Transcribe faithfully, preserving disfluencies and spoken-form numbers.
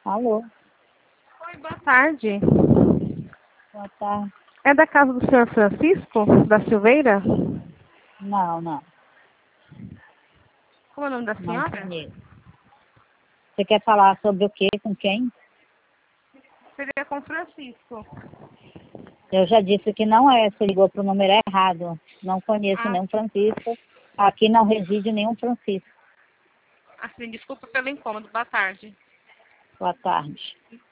Alô? Oi, boa tarde. Boa tarde. É da casa do senhor Francisco, da Silveira? Não, não. Como é o nome da Não senhora? conheço. Você quer falar sobre o quê? Com quem? Seria com Francisco. Eu já disse que não é. Você ligou para o número errado. Não conheço Ah, nenhum Francisco. Aqui não reside nenhum Francisco. assim, desculpa pelo incômodo. Boa tarde. Boa tarde.